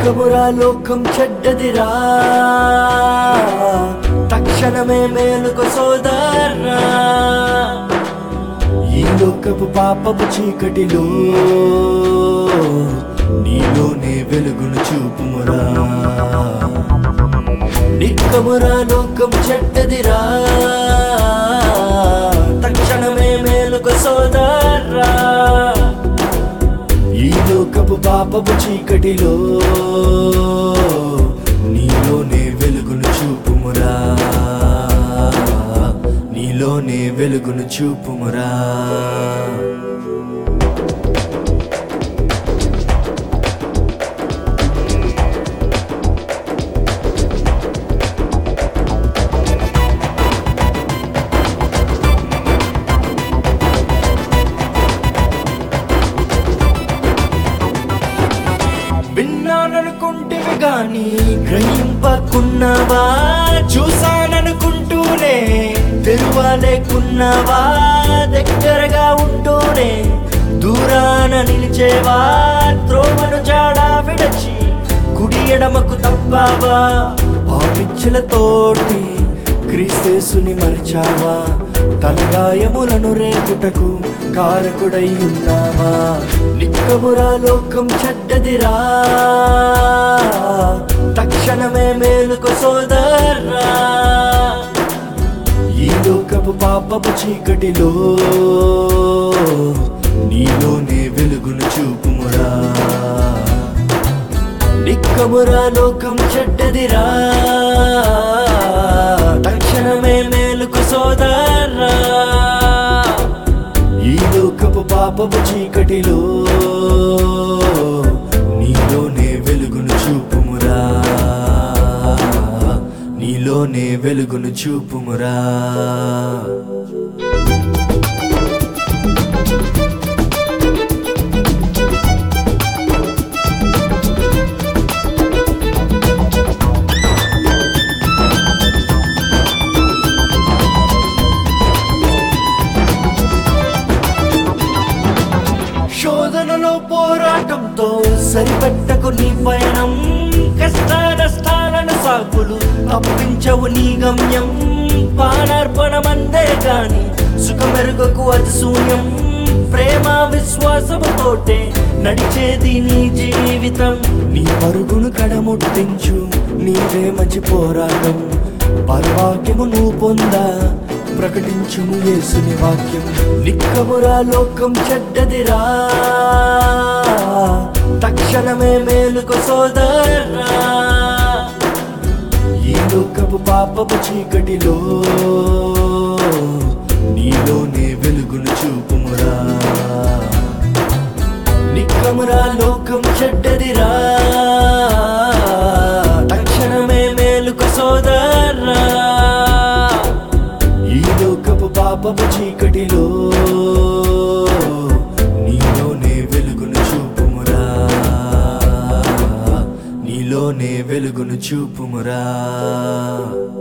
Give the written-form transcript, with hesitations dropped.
నిక్కమురా లోకం చెడ్డదిరా, తక్షణమే మేలుకు సోదరా. ఈ లోకపు పాపపు చీకటిలో నీలోనే వెలుగును చూపుమురా. నిక్కమురా లోకం చెడ్డదిరా, తక్షణమే మేలుకు సోదరా. ఈ లోకపు పాపపు చీకటిలో నీలోనే వెలుగును చూపుమురా, నీలోనే వెలుగును చూపుమురా. విన్నాననుకుంటివి గాని గ్రహింపకున్నావా, చూసాననుకుంటూనే తెరువాలేకున్నావా, దగ్గరగా ఉంటూనే దూరాన నిలిచేవా, త్రోవను జాడా విడచి కుడి ఎడమకు తప్పావా, పాపిచ్చులతోటి క్రీస్తేసుని మరిచావా, తలగాయములను రేపుటకు కారకుడై ఉన్నావా. నిక్కమురా లోకం చెడ్డదిరా, తక్షణమే మేలుకు సోదరా. ఈ లోకపు పాపపు చీకటిలో నీలోనే వెలుగును చూపుమురా. నిక్కమురా లోకం చెడ్డదిరా, తక్షణమే మేలుకు సోదరా. ఈ లోకపు పాపపు చీకటిలో నీలోనే వెలుగును చూపుమురా, నీలోనే వెలుగును చూపుమురా. శోధనలో పోరాటంతో సరిపెట్టకు నీ పయనం, కష్ట నష్టాలను సాకులు తప్పించవు నీ గమ్యం. పానార్పణమందే గాని సుఖమెరుగకు అది శూన్యం, ప్రేమ విశ్వాసముతోటే నడిచేది నీ జీవితం. నీ పరుగును కడముట్టించు, నీవే మంచి పోరాటం, పరవాక్యము నువ్వు పొందా ప్రకటించుము యేసుని వాక్యం. నిక్కమురా లోకం చెడ్డదిరా, తక్షణమే మేలుకు సోదరా. ఈ లోకపు పాపపు చీకటిలో నీలోనే వెలుగును చూపుమురా. నిక్కమురా లోకం చెడ్డదిరా, తక్షణమే మేలుకు సోదరా. ఈ లోకపు పాపపు చీకటిలో నీలోనే వెలుగును చూపుమురా, నీలోనే వెలుగును చూపుమురా.